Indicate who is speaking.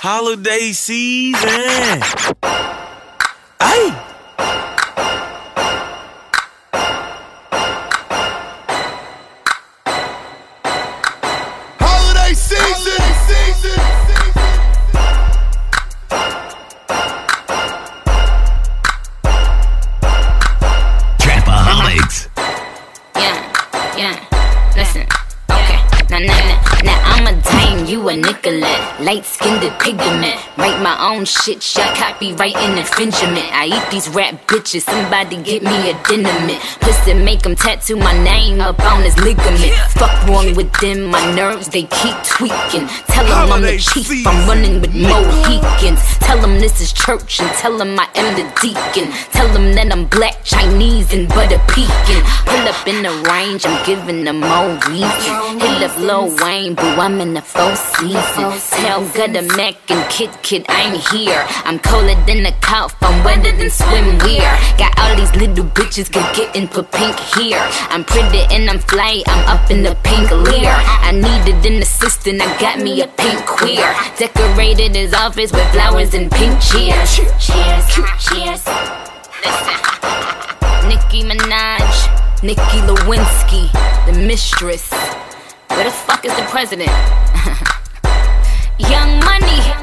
Speaker 1: holiday season. Hey!
Speaker 2: Holiday season!
Speaker 3: Trapaholics.
Speaker 4: Yeah, listen, okay. Now I'm a dime, you a Nicolette. Light-skinned pigment. Write my own shit, copyright and infringement. I eat these rap bitches, somebody get me a dynamite. Pussy make them tattoo my name up on his ligament. Fuck wrong with them, my nerves, they keep tweaking. Tell them I'm the chief, I'm running with Mohicans. Tell them this is church and tell them I am the deacon. Tell them that I'm black, Chinese and butter pecan. Pull up in the range, I'm giving them more reason. Hit up Lil Wayne, boo, I'm in the 4th season. Tell Gutter Mac and Kid, I ain't here. I'm colder than a cough, I'm wetter than swimwear. Got all these little bitches getting for pink here. I'm pretty and I'm fly, I'm up in the pink leer. I needed an assistant, I got me a pink queer. Decorated his office with flowers and pink cheers. Cheers. Listen, Nicki Minaj, Nicki Lewinsky, the mistress. Where the fuck is the president? Young Money.